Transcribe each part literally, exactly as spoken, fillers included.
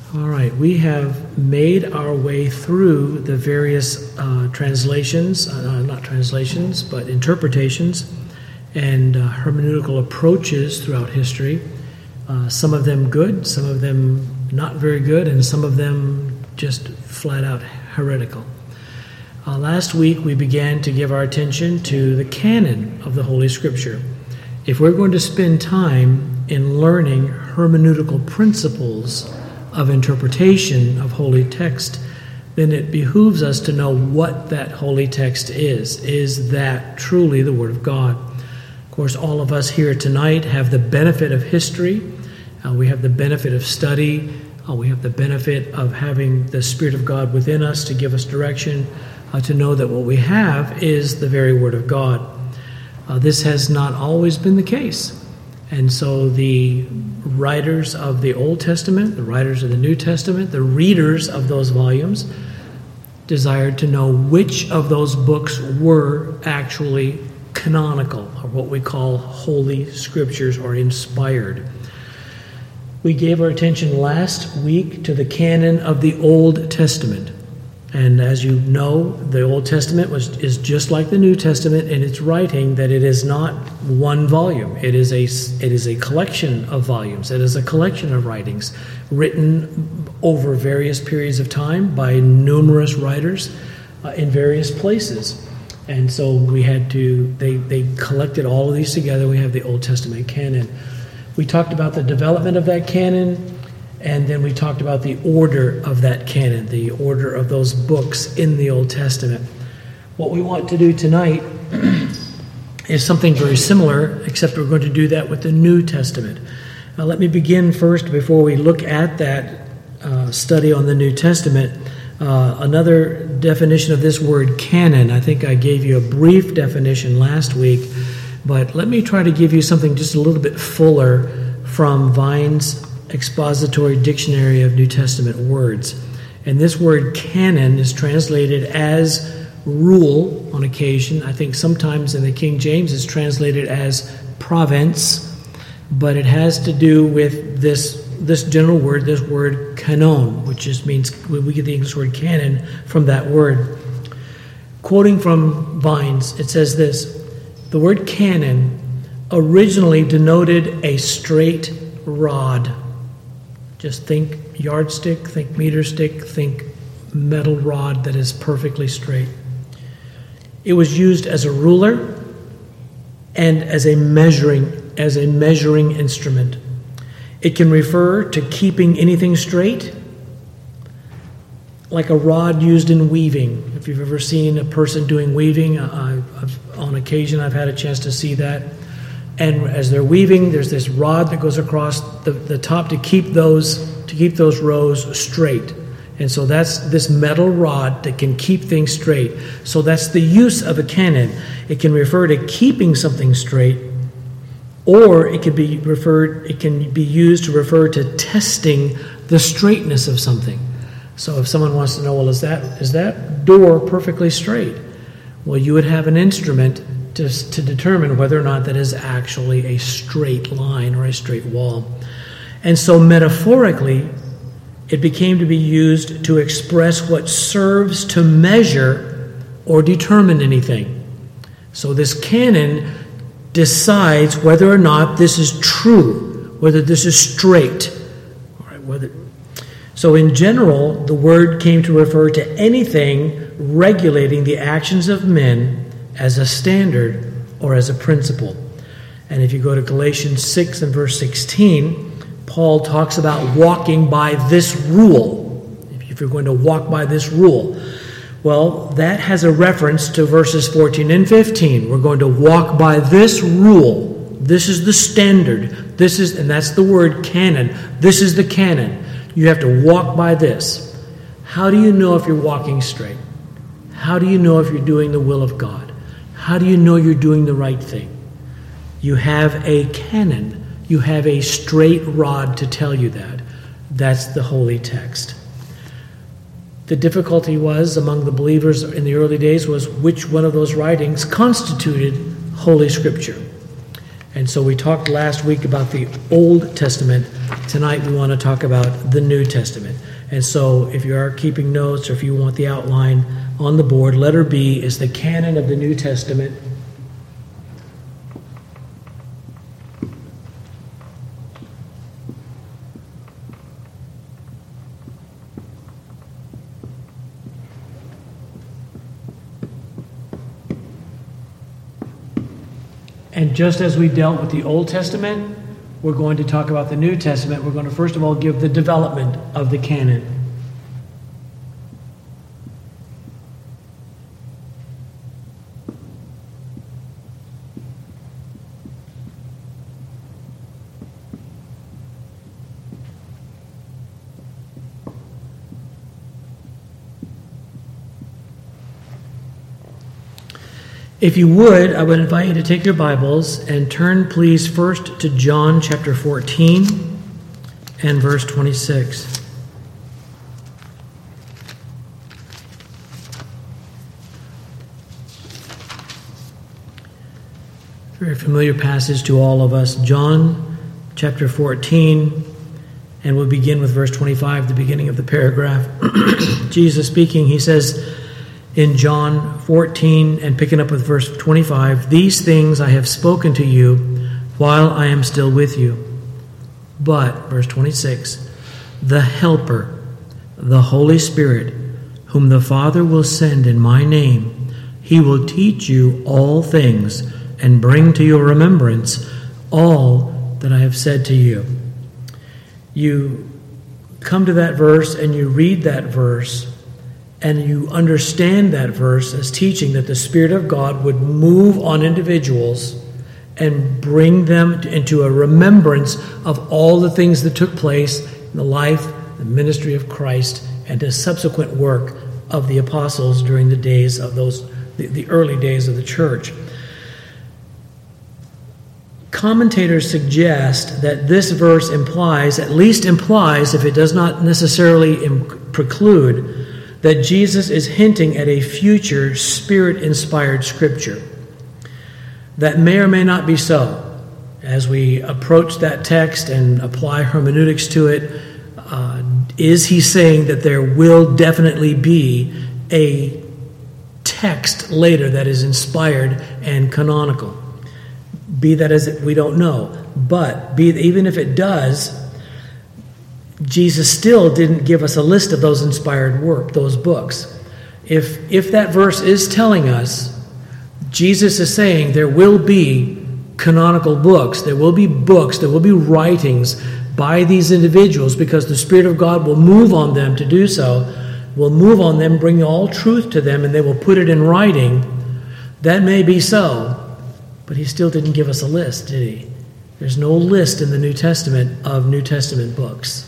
All right, we have made our way through the various uh, translations, uh, not translations, but interpretations and uh, hermeneutical approaches throughout history. Uh, some of them good, some of them not very good, and some of them just flat out heretical. Uh, last week we began to give our attention to the canon of the Holy Scripture. If we're going to spend time in learning hermeneutical principles of interpretation of holy text, then it behooves us to know what that holy text is. Is that truly the Word of God? Of course, all of us here tonight have the benefit of history. Uh, we have the benefit of study. Uh, we have the benefit of having the Spirit of God within us to give us direction, uh, to know that what we have is the very Word of God. Uh, this has not always been the case. And so the writers of the Old Testament, the writers of the New Testament, the readers of those volumes desired to know which of those books were actually canonical, or what we call holy scriptures or inspired. We gave our attention last week to the canon of the Old Testament. And as you know, the Old Testament was is just like the New Testament in its writing, that it is not one volume. It is a it is a collection of volumes. It is a collection of writings written over various periods of time by numerous writers uh, in various places. And so we had to they they collected all of these together. We have the Old Testament canon. We talked about the development of that canon. And then we talked about the order of that canon, the order of those books in the Old Testament. What we want to do tonight is something very similar, except we're going to do that with the New Testament. Now, let me begin first, before we look at that uh, study on the New Testament, uh, another definition of this word canon. I think I gave you a brief definition last week, but let me try to give you something just a little bit fuller from Vine's Expository Dictionary of New Testament Words. And this word canon is translated as rule on occasion. I think sometimes in the King James it's translated as province, but it has to do with this this general word, this word canon, which just means we get the English word canon from that word. Quoting from Vines, it says this: the word canon originally denoted a straight rod. Just think yardstick, think meter stick, think metal rod that is perfectly straight. It was used as a ruler and as a measuring as a measuring instrument. It can refer to keeping anything straight, like a rod used in weaving. If you've ever seen a person doing weaving, I, I've, on occasion I've had a chance to see that. And as they're weaving, there's this rod that goes across the, the top to keep those to keep those rows straight. And so that's this metal rod that can keep things straight. So that's the use of a canon. It can refer to keeping something straight, or it could be referred it can be used to refer to testing the straightness of something. So if someone wants to know, well, is that is that door perfectly straight? Well, you would have an instrument To, to determine whether or not that is actually a straight line or a straight wall. And so metaphorically, it became to be used to express what serves to measure or determine anything. So this canon decides whether or not this is true, whether this is straight. All right, whether, so in general, the word came to refer to anything regulating the actions of men as a standard or as a principle. And if you go to Galatians six and verse sixteen, Paul talks about walking by this rule. If you're going to walk by this rule, well, that has a reference to verses fourteen and fifteen. We're going to walk by this rule. This is the standard. This is, and that's the word canon. This is the canon. You have to walk by this. How do you know if you're walking straight? How do you know if you're doing the will of God? How do you know you're doing the right thing? You have a canon. You have a straight rod to tell you that. That's the holy text. The difficulty was among the believers in the early days was which one of those writings constituted Holy Scripture. And so we talked last week about the Old Testament. Tonight we want to talk about the New Testament. And so if you are keeping notes or if you want the outline on the board, letter B is the canon of the New Testament. And just as we dealt with the Old Testament, we're going to talk about the New Testament. We're going to first of all give the development of the canon. If you would, I would invite you to take your Bibles and turn, please, first to John chapter fourteen and verse twenty-six. Very familiar passage to all of us. John chapter fourteen, and we'll begin with verse twenty-five, the beginning of the paragraph. Jesus speaking, he says, in John fourteen, and picking up with verse twenty-five, "These things I have spoken to you while I am still with you. But," verse twenty-six, "the Helper, the Holy Spirit, whom the Father will send in my name, he will teach you all things and bring to your remembrance all that I have said to you." You come to that verse and you read that verse, and you understand that verse as teaching that the Spirit of God would move on individuals and bring them into a remembrance of all the things that took place in the life, the ministry of Christ, and the subsequent work of the apostles during the days of those, the, the early days of the church. Commentators suggest that this verse implies, at least implies, if it does not necessarily im- preclude, that Jesus is hinting at a future Spirit-inspired Scripture. That may or may not be so. As we approach that text and apply hermeneutics to it, uh, is he saying that there will definitely be a text later that is inspired and canonical? Be that as it, we don't know. But be, even if it does, Jesus still didn't give us a list of those inspired work, those books. If if that verse is telling us, Jesus is saying there will be canonical books, there will be books, there will be writings by these individuals because the Spirit of God will move on them to do so, will move on them, bring all truth to them, and they will put it in writing. That may be so, but he still didn't give us a list, did he? There's no list in the New Testament of New Testament books.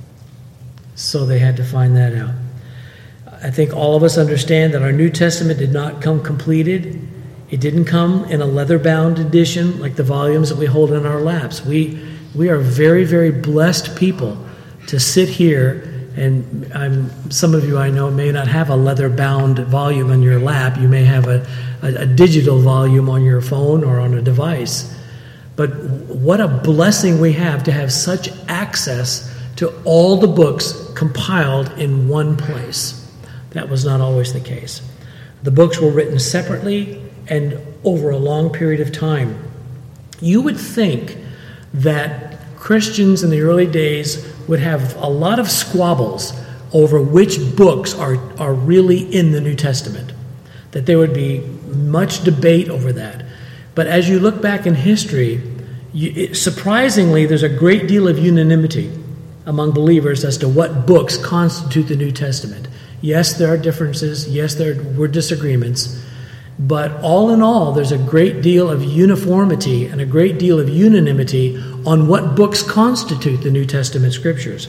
So they had to find that out. I think all of us understand that our New Testament did not come completed. It didn't come in a leather-bound edition like the volumes that we hold in our laps. We we are very, very blessed people to sit here, and I'm, some of you I know may not have a leather-bound volume on your lap. You may have a, a, a digital volume on your phone or on a device. But what a blessing we have to have such access to all the books compiled in one place. That was not always the case. The books were written separately and over a long period of time. You would think that Christians in the early days would have a lot of squabbles over which books are, are really in the New Testament, that there would be much debate over that. But as you look back in history, you, it, surprisingly, there's a great deal of unanimity among believers as to what books constitute the New Testament. Yes, there are differences. Yes, there were disagreements. But all in all, there's a great deal of uniformity and a great deal of unanimity on what books constitute the New Testament Scriptures.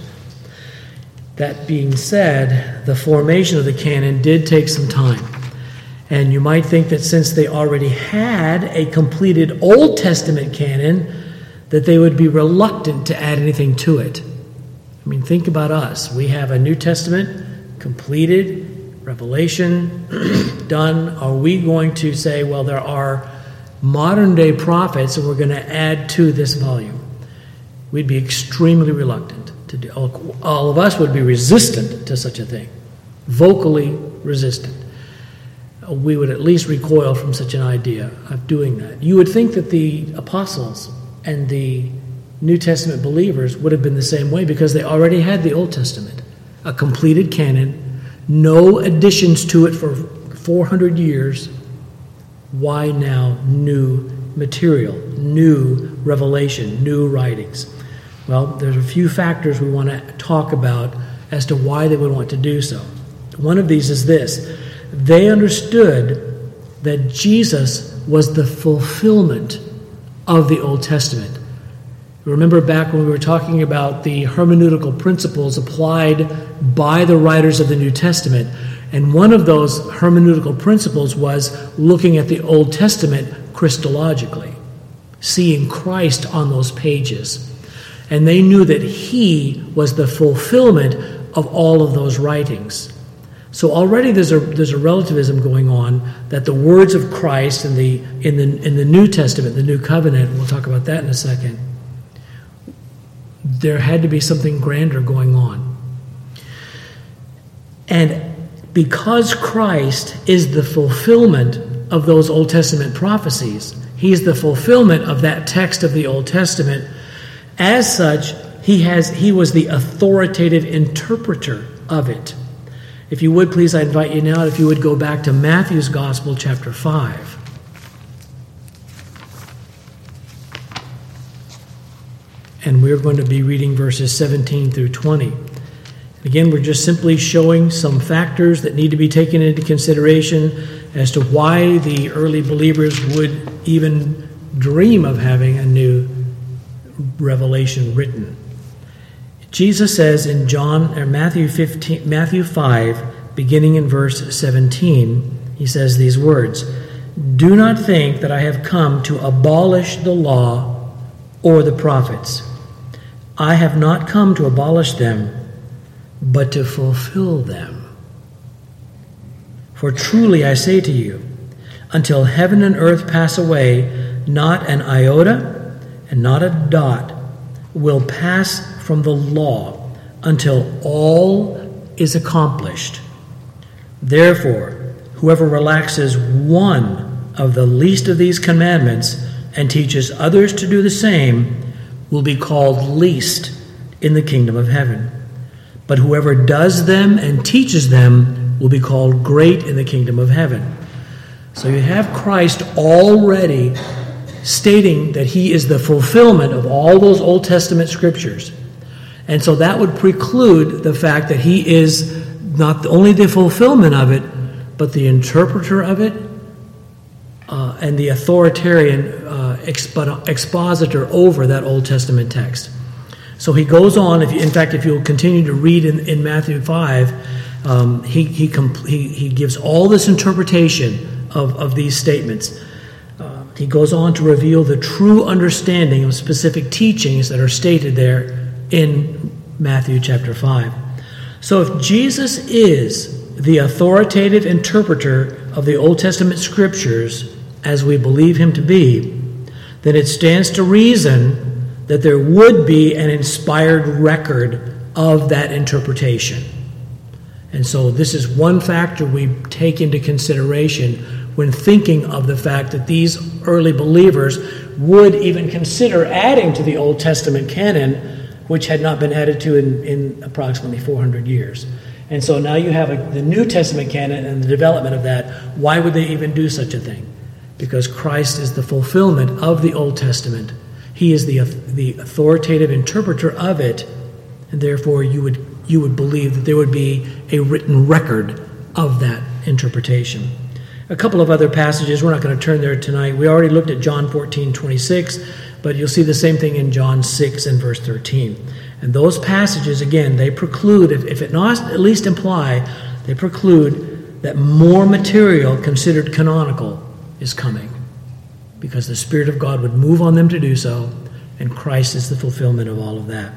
That being said, the formation of the canon did take some time. And you might think that since they already had a completed Old Testament canon, that they would be reluctant to add anything to it. I mean, think about us. We have a New Testament completed, Revelation done. Are we going to say, well, there are modern-day prophets and we're going to add to this volume. We'd be extremely reluctant to do. All of us would be resistant to such a thing, vocally resistant. We would at least recoil from such an idea of doing that. You would think that the apostles and the New Testament believers would have been the same way because they already had the Old Testament, a completed canon, no additions to it for four hundred years. Why now new material, new revelation, new writings? Well, there's a few factors we want to talk about as to why they would want to do so. One of these is this. They understood that Jesus was the fulfillment of the Old Testament. Remember back when we were talking about the hermeneutical principles applied by the writers of the New Testament, and one of those hermeneutical principles was looking at the Old Testament Christologically, seeing Christ on those pages. And they knew that he was the fulfillment of all of those writings. So already there's a there's a relativism going on that the words of Christ in the in the in the New Testament, the New Covenant, we'll talk about that in a second, there had to be something grander going on. And because Christ is the fulfillment of those Old Testament prophecies, he's the fulfillment of that text of the Old Testament, as such, he has he was the authoritative interpreter of it. If you would, please, I invite you now, if you would go back to Matthew's Gospel, chapter five. And we're going to be reading verses seventeen through twenty. Again, we're just simply showing some factors that need to be taken into consideration as to why the early believers would even dream of having a new revelation written. Jesus says in John or Matthew fifteen, Matthew five, beginning in verse seventeen, he says these words, "Do not think that I have come to abolish the law or the prophets. I have not come to abolish them, but to fulfill them. For truly I say to you, until heaven and earth pass away, not an iota and not a dot will pass from the law until all is accomplished. Therefore, whoever relaxes one of the least of these commandments and teaches others to do the same will be called least in the kingdom of heaven. But whoever does them and teaches them will be called great in the kingdom of heaven." So you have Christ already stating that he is the fulfillment of all those Old Testament scriptures. And so that would preclude the fact that he is not only the fulfillment of it, but the interpreter of it uh, and the authoritarian uh, expo- expositor over that Old Testament text. So he goes on, if you, in fact, if you'll continue to read in, in Matthew five, um, he, he, compl- he, he gives all this interpretation of, of these statements. Uh, he goes on to reveal the true understanding of specific teachings that are stated there in Matthew chapter five. So if Jesus is the authoritative interpreter of the Old Testament scriptures, as we believe him to be, then it stands to reason that there would be an inspired record of that interpretation. And so this is one factor we take into consideration when thinking of the fact that these early believers would even consider adding to the Old Testament canon, which had not been added to in, in approximately four hundred years. And so now you have a, the New Testament canon and the development of that. Why would they even do such a thing? Because Christ is the fulfillment of the Old Testament. He is the, the authoritative interpreter of it, and therefore you would you would believe that there would be a written record of that interpretation. A couple of other passages, we're not going to turn there tonight. We already looked at John fourteen twenty-six, but you'll see the same thing in John six and verse thirteen. And those passages, again, they preclude, if, if it not at least imply, they preclude that more material considered canonical is coming, because the Spirit of God would move on them to do so, and Christ is the fulfillment of all of that.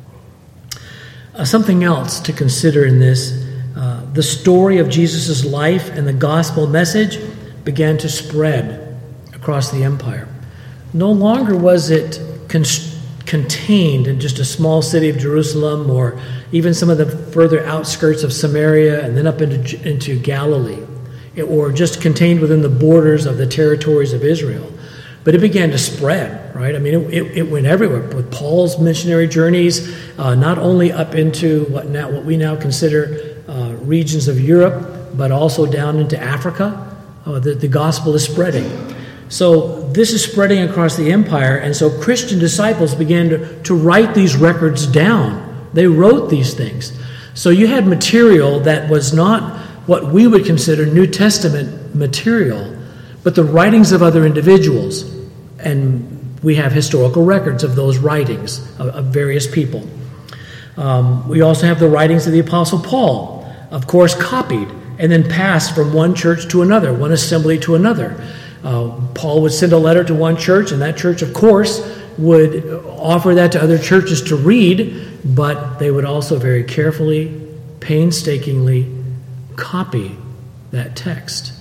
Uh, something else to consider in this, uh, the story of Jesus' life and the gospel message began to spread across the empire. No longer was it con- contained in just a small city of Jerusalem or even some of the further outskirts of Samaria and then up into, into Galilee, it, or just contained within the borders of the territories of Israel. But it began to spread, right? I mean, it, it, it went everywhere. With Paul's missionary journeys, uh, not only up into what now what we now consider uh, regions of Europe, but also down into Africa. Uh, the, the gospel is spreading. So this is spreading across the empire, and so Christian disciples began to, to write these records down. They wrote these things. So you had material that was not what we would consider New Testament material, but the writings of other individuals. And we have historical records of those writings of, of various people. Um, we also have the writings of the Apostle Paul, of course, copied and then passed from one church to another, one assembly to another. Uh, Paul would send a letter to one church, and that church, of course, would offer that to other churches to read, but they would also very carefully, painstakingly copy that text.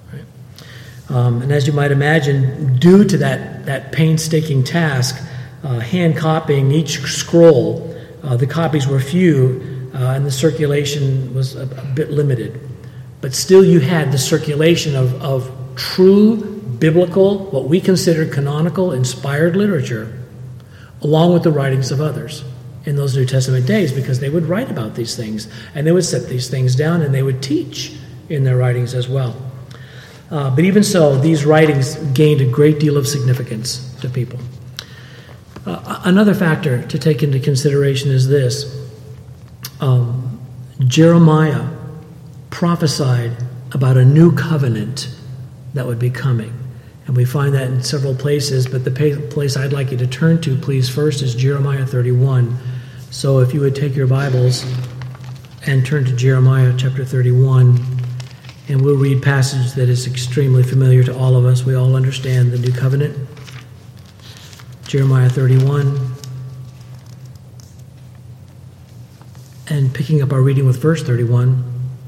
Um, and as you might imagine, due to that, that painstaking task, uh, hand copying each scroll, uh, the copies were few, uh, and the circulation was a, a bit limited. But still you had the circulation of, of true, biblical, what we consider canonical, inspired literature, along with the writings of others in those New Testament days, because they would write about these things, and they would set these things down, and they would teach in their writings as well. Uh, but even so, these writings gained a great deal of significance to people. Uh, another factor to take into consideration is this. Um, Jeremiah prophesied about a new covenant that would be coming. And we find that in several places, but the place I'd like you to turn to, please, first is Jeremiah thirty-one. So if you would take your Bibles and turn to Jeremiah chapter thirty-one, and we'll read passage that is extremely familiar to all of us. We all understand the new covenant. Jeremiah thirty-one. And picking up our reading with verse thirty-one,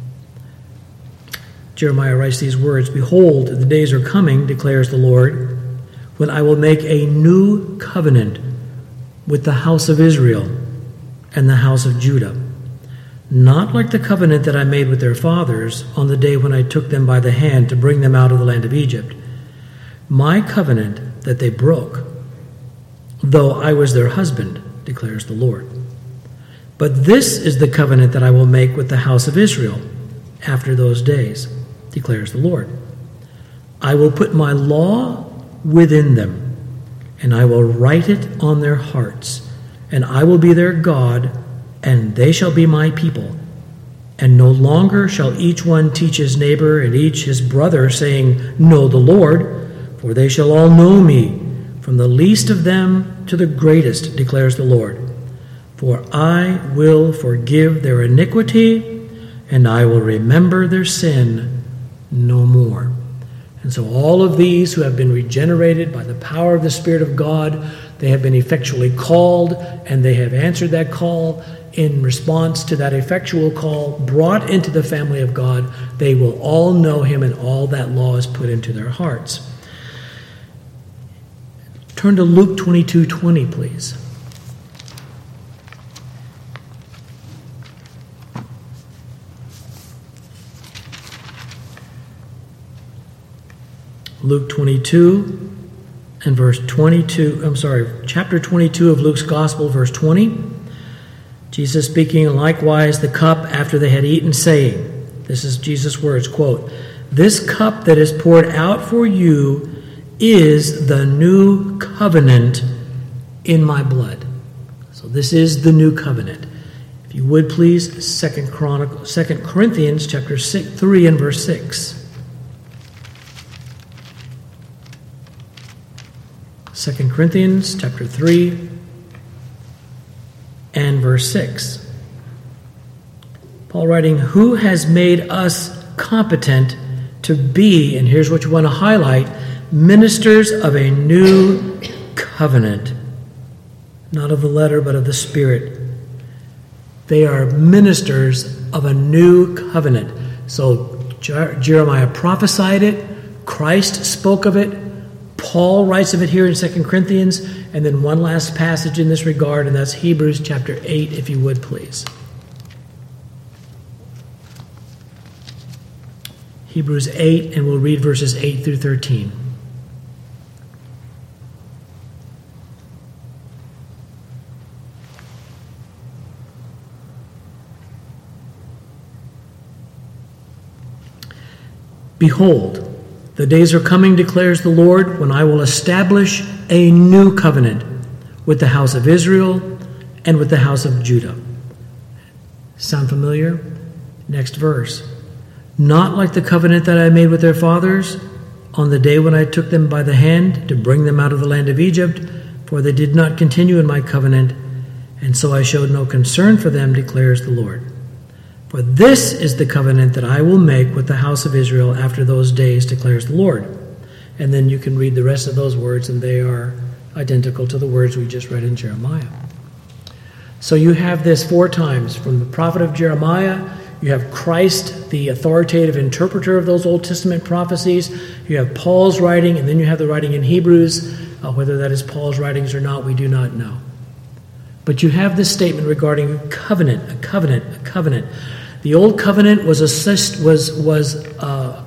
Jeremiah writes these words, "Behold, the days are coming, declares the Lord, when I will make a new covenant with the house of Israel and the house of Judah. Not like the covenant that I made with their fathers on the day when I took them by the hand to bring them out of the land of Egypt. My covenant that they broke, though I was their husband, declares the Lord. But this is the covenant that I will make with the house of Israel after those days, declares the Lord. I will put my law within them, and I will write it on their hearts, and I will be their God, and they shall be my people. And no longer shall each one teach his neighbor and each his brother, saying, Know the Lord, for they shall all know me, from the least of them to the greatest, declares the Lord. For I will forgive their iniquity, and I will remember their sin no more." And so all of these who have been regenerated by the power of the Spirit of God, they have been effectually called, and they have answered that call. In response to that effectual call, brought into the family of God, they will all know him, and all that law is put into their hearts. Turn to Luke twenty-two twenty, please. Luke twenty-two and verse twenty-two, I'm sorry, chapter twenty-two of Luke's Gospel, verse twenty. Jesus speaking, likewise the cup after they had eaten, saying, this is Jesus' words, quote, "This cup that is poured out for you is the new covenant in my blood." So this is the new covenant. If you would please, Second Chronicle, Second Corinthians chapter six, three and verse six. Second Corinthians chapter three and verse six. Paul writing, "Who has made us competent to be," and here's what you want to highlight, "ministers of a new covenant." Not of the letter, but of the Spirit. They are ministers of a new covenant. So Jeremiah prophesied it, Christ spoke of it, Paul writes of it here in Second Corinthians, and then one last passage in this regard, and that's Hebrews chapter eight, if you would, please. Hebrews eight, and we'll read verses eight through thirteen. Behold, the days are coming, declares the Lord, when I will establish a new covenant with the house of Israel and with the house of Judah. Sound familiar? Next verse. Not like the covenant that I made with their fathers on the day when I took them by the hand to bring them out of the land of Egypt, for they did not continue in my covenant, and so I showed no concern for them, declares the Lord. For this is the covenant that I will make with the house of Israel after those days, declares the Lord. And then you can read the rest of those words, and they are identical to the words we just read in Jeremiah. So you have this four times from the prophet of Jeremiah. You have Christ, the authoritative interpreter of those Old Testament prophecies. You have Paul's writing, and then you have the writing in Hebrews. Uh, whether that is Paul's writings or not, we do not know. But you have this statement regarding covenant, a covenant, a covenant. The old covenant was assist, was was uh,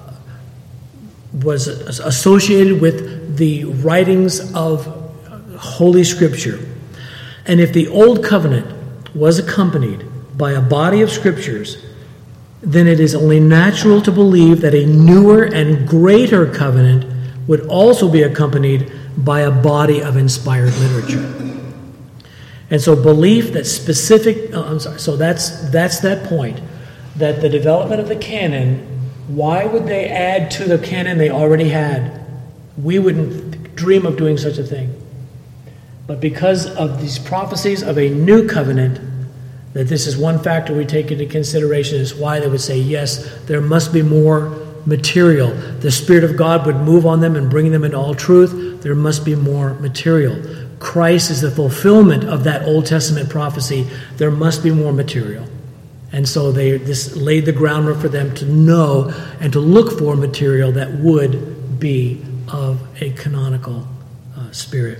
was associated with the writings of Holy Scripture, and if the old covenant was accompanied by a body of scriptures, then it is only natural to believe that a newer and greater covenant would also be accompanied by a body of inspired literature. And so belief that specific, oh, I'm sorry, so that's that's that point, that the development of the canon, why would they add to the canon they already had? We wouldn't dream of doing such a thing. But because of these prophecies of a new covenant, that this is one factor we take into consideration, is why they would say, yes, there must be more material. The Spirit of God would move on them and bring them into all truth. There must be more material. Christ is the fulfillment of that Old Testament prophecy. There must be more material. And so they this laid the groundwork for them to know and to look for material that would be of a canonical uh, spirit.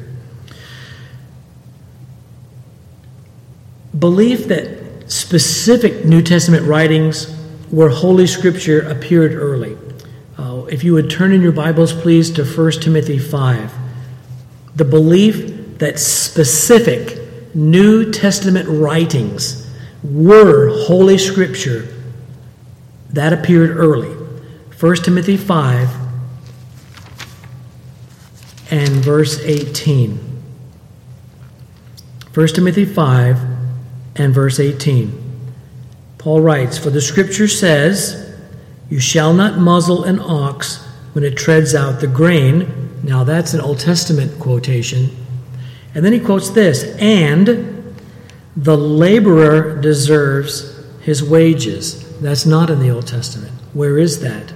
Belief that specific New Testament writings were Holy Scripture appeared early. Uh, if you would turn in your Bibles, please, to First Timothy five. The belief that specific New Testament writings were Holy Scripture, that appeared early. First Timothy five and verse eighteen. First Timothy five and verse eighteen. Paul writes, "For the Scripture says, you shall not muzzle an ox when it treads out the grain." Now that's an Old Testament quotation. And then he quotes this, "and the laborer deserves his wages." That's not in the Old Testament. Where is that?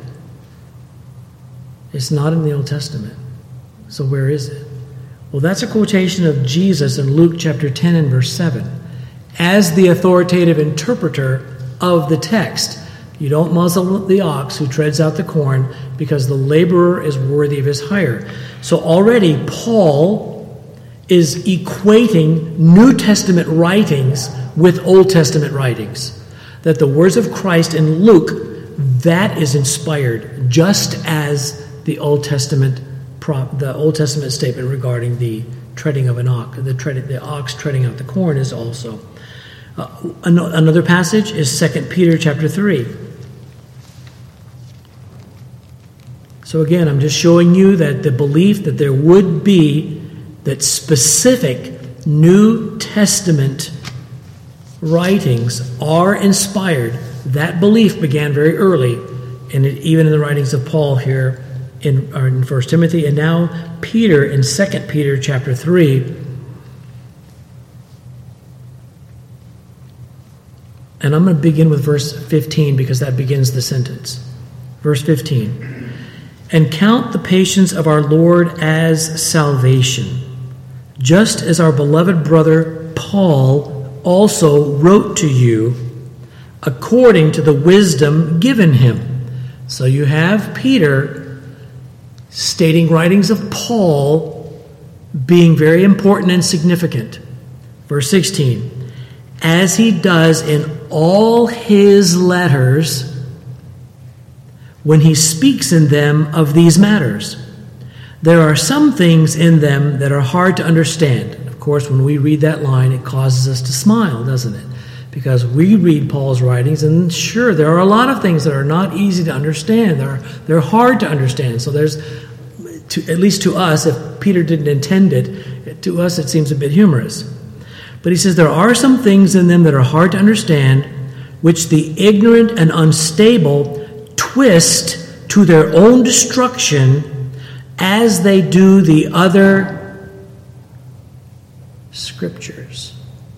It's not in the Old Testament. So where is it? Well, that's a quotation of Jesus in Luke chapter ten and verse seven. As the authoritative interpreter of the text, you don't muzzle the ox who treads out the corn, because the laborer is worthy of his hire. So already Paul is equating New Testament writings with Old Testament writings. That the words of Christ in Luke, that is inspired, just as the Old Testament prop, the Old Testament statement regarding the treading of an ox, the, tread, the ox treading out the corn is also. Uh, another passage is Second Peter chapter three. So again, I'm just showing you that the belief that there would be that specific New Testament writings are inspired, that belief began very early, and even in the writings of Paul here in, in First Timothy, and now Peter in Second Peter chapter three. And I'm going to begin with verse fifteen, because that begins the sentence. Verse fifteen. "And count the patience of our Lord as salvation, just as our beloved brother Paul also wrote to you, according to the wisdom given him." So you have Peter stating writings of Paul being very important and significant. Verse sixteen, as he does in all his letters when he speaks in them of these matters. There are some things in them that are hard to understand. Of course, when we read that line, it causes us to smile, doesn't it? Because we read Paul's writings, and sure, there are a lot of things that are not easy to understand. They're, they're hard to understand. So there's, to, at least to us, if Peter didn't intend it, to us it seems a bit humorous. But he says there are some things in them that are hard to understand, which the ignorant and unstable twist to their own destruction as they do the other scriptures.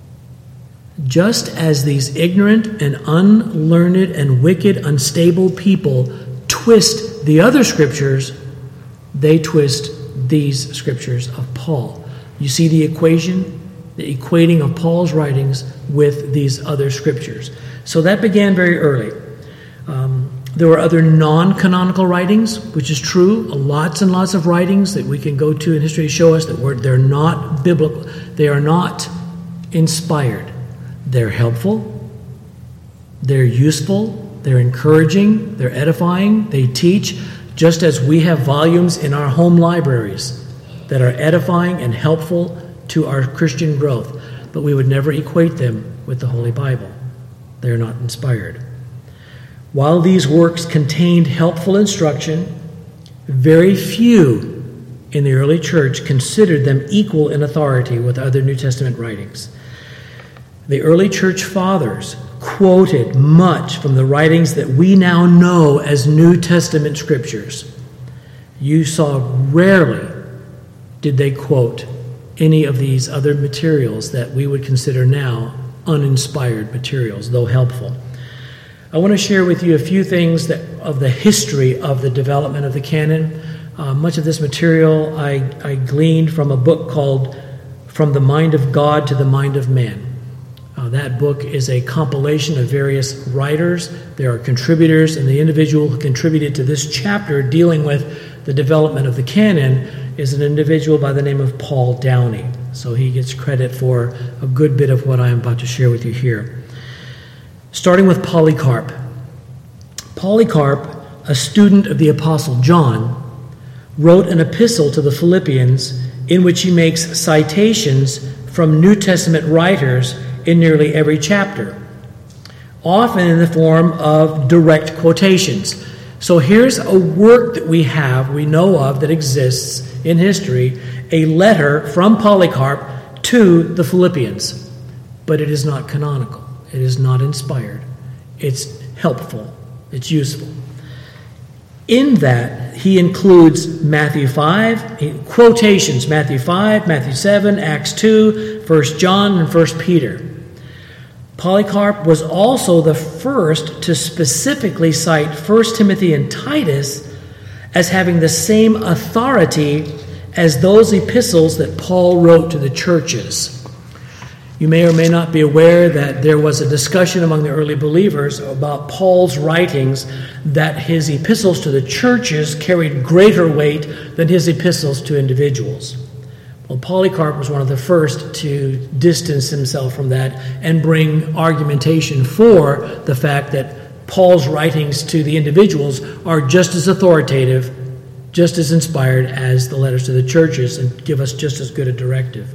Just as these ignorant and unlearned and wicked, unstable people twist the other scriptures, they twist these scriptures of Paul. You see the equation, the equating of Paul's writings with these other scriptures. So that began very early. Um, there were other non-canonical writings, which is true. Lots and lots of writings that we can go to in history to show us that we're, they're not biblical. They are not inspired. They're helpful. They're useful. They're encouraging. They're edifying. They teach, just as we have volumes in our home libraries that are edifying and helpful to our Christian growth. But we would never equate them with the Holy Bible. They're not inspired. While these works contained helpful instruction, very few in the early church considered them equal in authority with other New Testament writings. The early church fathers quoted much from the writings that we now know as New Testament scriptures. You saw rarely did they quote any of these other materials that we would consider now uninspired materials, though helpful. I want to share with you a few things that, of the history of the development of the canon. Uh, much of this material I, I gleaned from a book called From the Mind of God to the Mind of Man. Uh, that book is a compilation of various writers. There are contributors, and the individual who contributed to this chapter dealing with the development of the canon is an individual by the name of Paul Downey. So he gets credit for a good bit of what I am about to share with you here. Starting with Polycarp. Polycarp, a student of the Apostle John, wrote an epistle to the Philippians in which he makes citations from New Testament writers in nearly every chapter, often in the form of direct quotations. So here's a work that we have, we know of, that exists in history, a letter from Polycarp to the Philippians. But it is not canonical. It is not inspired. It's helpful. It's useful. In that, he includes Matthew five, quotations, Matthew five, Matthew seven, Acts two, First John, and First Peter. Polycarp was also the first to specifically cite First Timothy and Titus as having the same authority as those epistles that Paul wrote to the churches. You may or may not be aware that there was a discussion among the early believers about Paul's writings, that his epistles to the churches carried greater weight than his epistles to individuals. Well, Polycarp was one of the first to distance himself from that and bring argumentation for the fact that Paul's writings to the individuals are just as authoritative, just as inspired as the letters to the churches, and give us just as good a directive.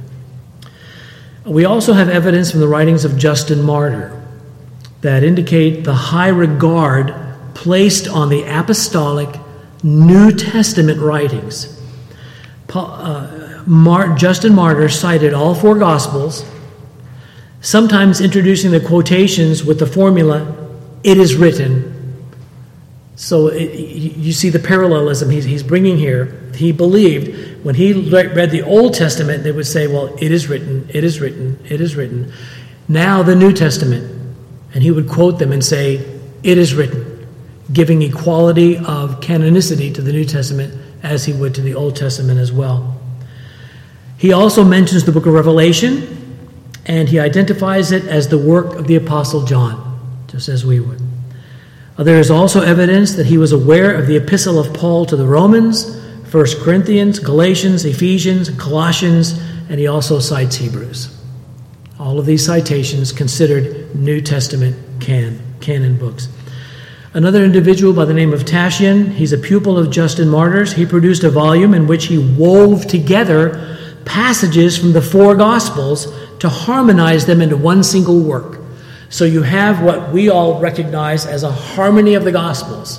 We also have evidence from the writings of Justin Martyr that indicate the high regard placed on the apostolic New Testament writings. Paul, uh, Mar- Justin Martyr cited all four Gospels, sometimes introducing the quotations with the formula, "It is written." So it, you see the parallelism he's, he's bringing here. He believed when he read the Old Testament, they would say, well, it is written, it is written, it is written. Now the New Testament. And he would quote them and say, it is written, giving equality of canonicity to the New Testament as he would to the Old Testament as well. He also mentions the book of Revelation, and he identifies it as the work of the Apostle John, just as we would. There is also evidence that he was aware of the epistle of Paul to the Romans, First Corinthians, Galatians, Ephesians, Colossians, and he also cites Hebrews. All of these citations considered New Testament can, canon books. Another individual by the name of Tatian, he's a pupil of Justin Martyr's. He produced a volume in which he wove together passages from the four Gospels to harmonize them into one single work. So you have what we all recognize as a harmony of the Gospels.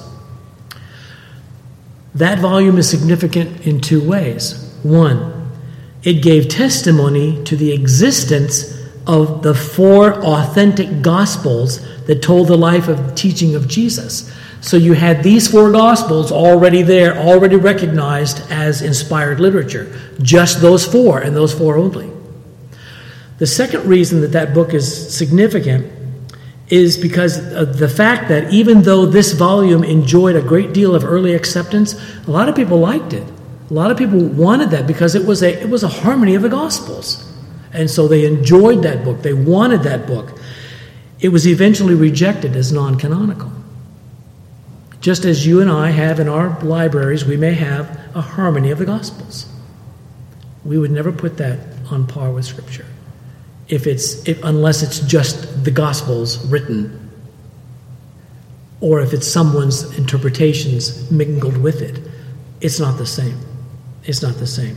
That volume is significant in two ways. One, it gave testimony to the existence of the four authentic Gospels that told the life of teaching of Jesus. So you had these four Gospels already there, already recognized as inspired literature. Just those four, and those four only. The second reason that that book is significant is because of the fact that even though this volume enjoyed a great deal of early acceptance, a lot of people liked it. A lot of people wanted that because it was a it was a harmony of the Gospels. And so they enjoyed that book. They wanted that book. It was eventually rejected as non-canonical. Just as you and I have in our libraries, we may have a harmony of the Gospels. We would never put that on par with Scripture. If it's if, unless it's just the Gospels written, or if it's someone's interpretations mingled with it, it's not the same. It's not the same.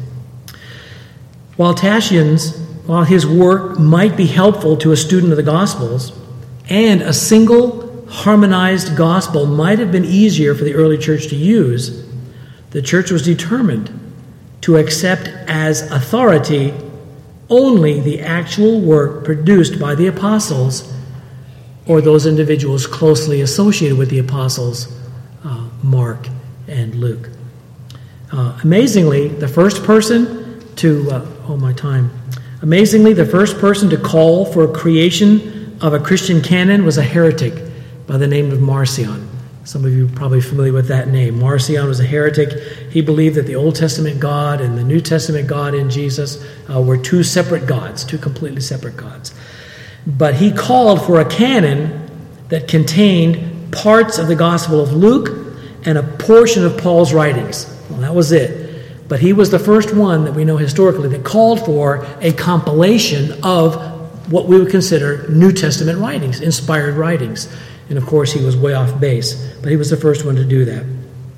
While Tatian's, while his work might be helpful to a student of the Gospels, and a single harmonized Gospel might have been easier for the early church to use, the church was determined to accept as authority only the actual work produced by the apostles or those individuals closely associated with the apostles, uh, Mark and Luke. Uh, amazingly, the first person to, uh, oh my time, amazingly, the first person to call for a creation of a Christian canon was a heretic by the name of Marcion. Some of you are probably familiar with that name. Marcion was a heretic. He believed that the Old Testament God and the New Testament God in Jesus uh, were two separate gods, two completely separate gods. But he called for a canon that contained parts of the Gospel of Luke and a portion of Paul's writings. Well, that was it. But he was the first one that we know historically that called for a compilation of what we would consider New Testament writings, inspired writings. And of course, he was way off base, but he was the first one to do that.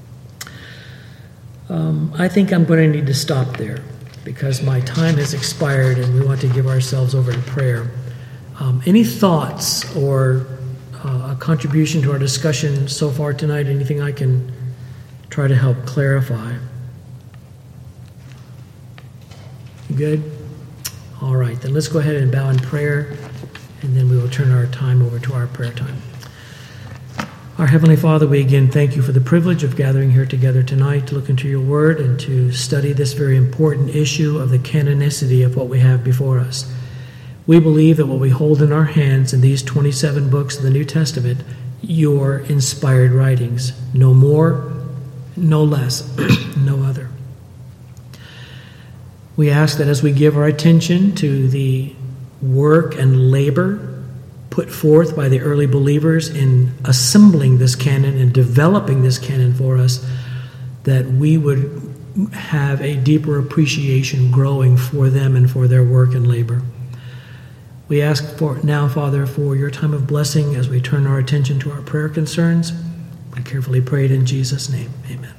Um, I think I'm going to need to stop there because my time has expired and we want to give ourselves over to prayer. Um, any thoughts or uh, a contribution to our discussion so far tonight? Anything I can try to help clarify? Good? All right, then let's go ahead and bow in prayer, and then we will turn our time over to our prayer time. Our Heavenly Father, we again thank you for the privilege of gathering here together tonight to look into your word and to study this very important issue of the canonicity of what we have before us. We believe that what we hold in our hands in these twenty-seven books of the New Testament, your inspired writings, no more, no less, no other. We ask that as we give our attention to the work and labor put forth by the early believers in assembling this canon and developing this canon for us, that we would have a deeper appreciation growing for them and for their work and labor. We ask for now, Father, for your time of blessing as we turn our attention to our prayer concerns. We carefully pray it in Jesus' name. Amen.